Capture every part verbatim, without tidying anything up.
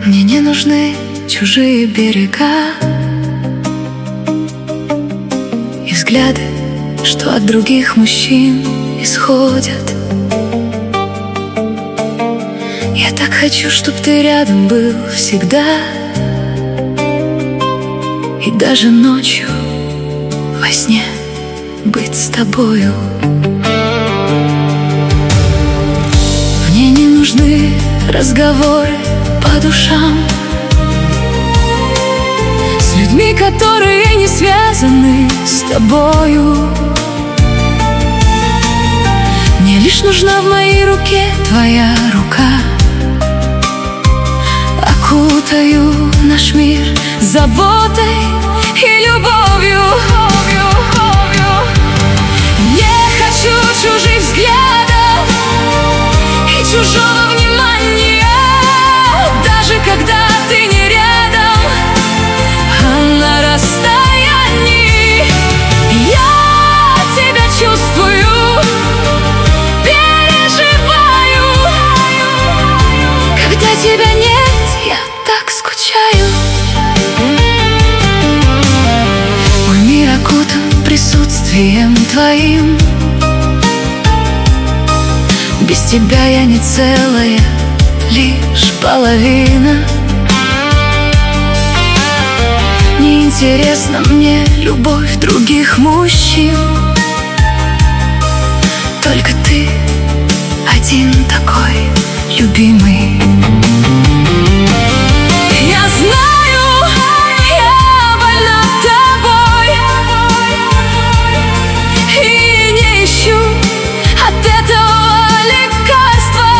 Мне не нужны чужие берега и взгляды, что от других мужчин исходят. Я так хочу, чтоб ты рядом был всегда, и даже ночью во сне быть с тобою. Мне не нужны разговоры по душам с людьми, которые не связаны с тобою. Мне лишь нужна в моей руке твоя рука. Окутаю наш мир заботой и любовью. Не хочу чужих взглядов и чужого внимания, даже когда ты не рядом, а на расстоянии. Я тебя чувствую, переживаю. Когда тебя нет, я так скучаю. Мой мир окутан присутствием твоим. Без тебя я не целая, лишь половина. Неинтересна мне любовь других мужчин. Только ты один такой любимый. Я знаю, я больна тобой и не ищу от этого лекарства.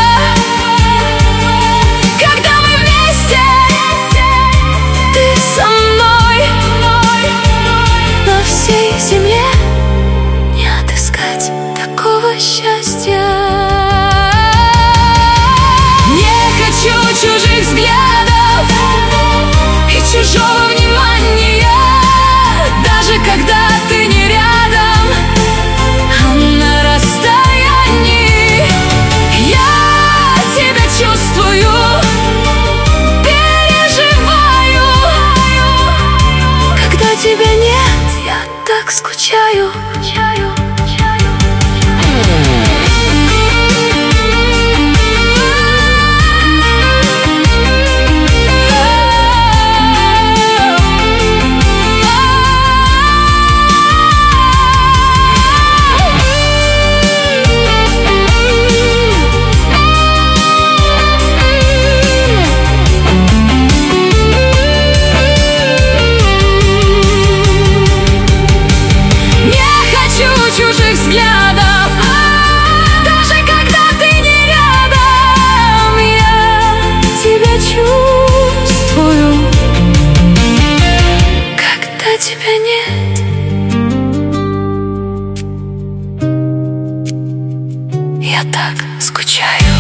Когда мы вместе, ты со мной, на всей земле не отыскать такого счастья. Чужих взглядов и чужого внимания, даже когда ты не рядом, а на расстоянии. Я тебя чувствую, переживаю. Когда тебя нет, я так скучаю. Чужих взглядов, даже когда ты не рядом, я тебя чувствую. Когда тебя нет, я так скучаю.